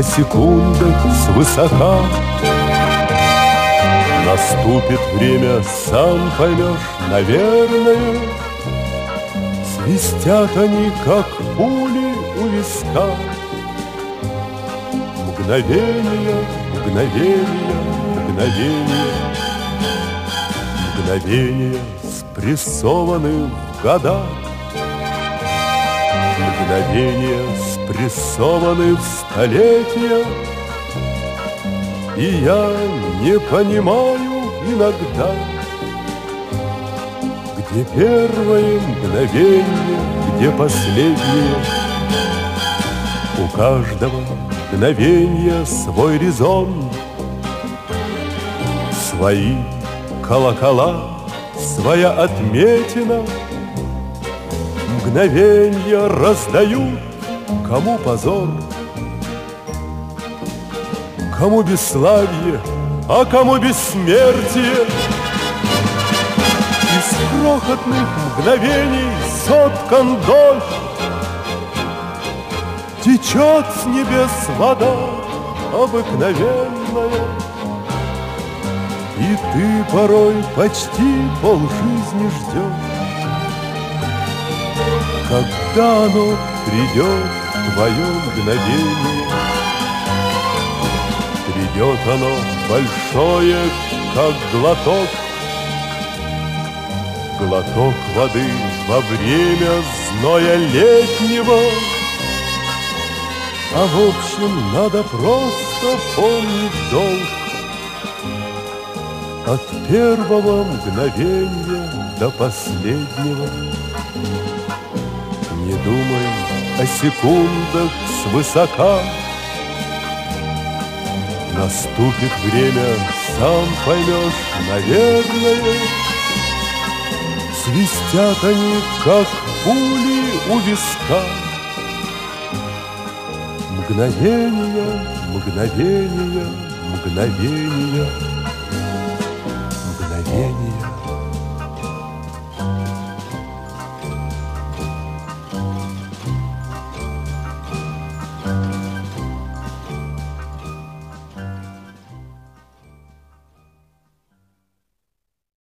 о секундах свысока. Наступит время, сам поймешь, наверное. Свистят они, как пули у виска. Мгновение, мгновение, мгновение. Мгновение, спрессованы в года. Мгновения, спрессованы в столетия. И я не понимаю иногда, где первое мгновение, где последнее. У каждого мгновения свой резон, свои колокола, своя отметина. Мгновенья раздают, кому позор, кому бесславие, а кому бессмертие. Из крохотных мгновений соткан дождь, течет с небес вода обыкновенная. И ты порой почти полжизни ждешь, когда оно придет, твое мгновение. Придет оно большое, как глоток, глоток воды во время зноя летнего. А в общем, надо просто помнить долг. От первого мгновения до последнего. Не думай о секундах свысока. Наступит время, сам поймешь, наверное. Свистят они, как пули у виска. Мгновения, мгновения, мгновения, мгновения.